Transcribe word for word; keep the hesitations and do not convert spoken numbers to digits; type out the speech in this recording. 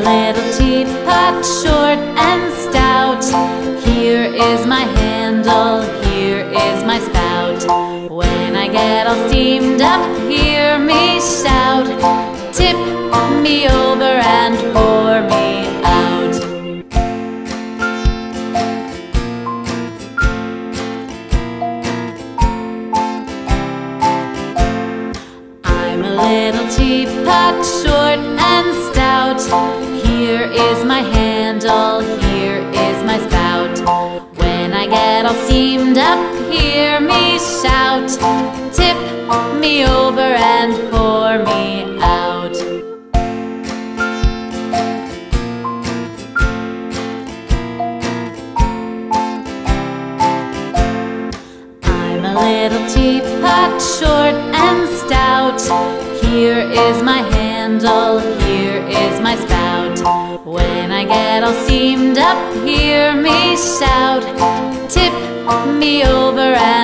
little teapot, short and stout. Here is my handle, here is my spout. When I get all steamed up, hear me shout. Tip me over and pour me out. I'm a little teapot, short and stout. Here is my handle, here is my spout. When I get all steamed up, hear me shout. Tip me over and pour me out. I'm a little teapot, short and stout. Here is my handle, here is my spout. When I get all steamed up, hear me shout. Tip me over and